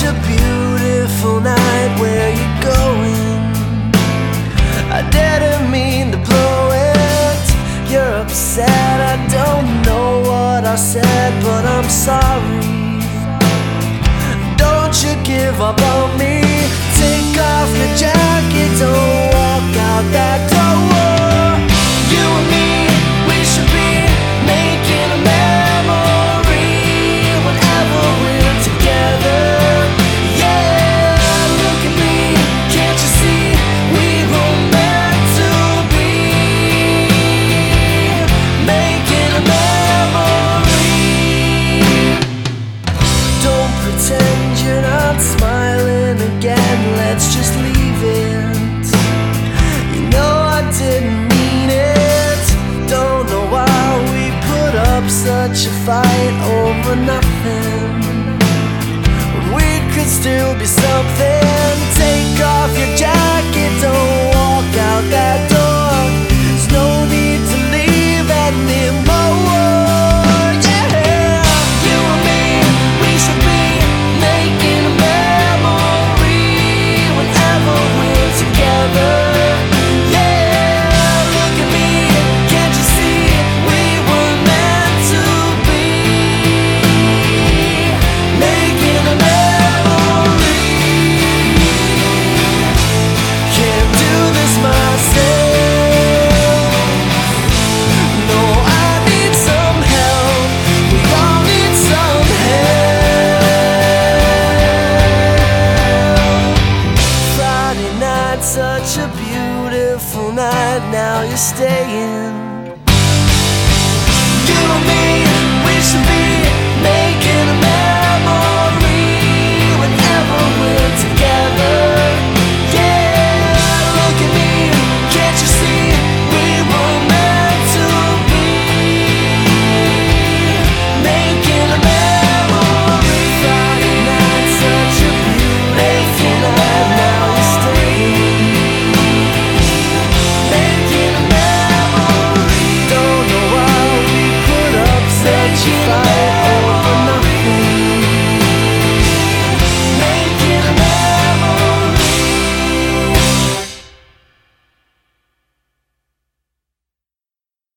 a beautiful night. Where you going? I didn't mean to blow it. You're upset, I don't know what I said, but I'm sorry. Don't you give up on me. Take off your jacket, don't walk out that door. You and me, we should be making a memory whenever we're together. Yeah, look at me, can't you see? We were meant to be making a memory. Don't pretend you're not smiling again, let's just leave it. You know I didn't mean it. Don't know why we put up such a fight over nothing, when we could still be something. Take off your jacket, don't walk out that door. There's no need to leave anymore. Yeah, you and me, we should be making a memory whenever we're together. Yeah, look at me, can't you see? We were meant to be making a memory. Can't do this myself. No, I need some help. We all need some help. Friday night, such a beautiful night. Now you're staying. You and me, we should be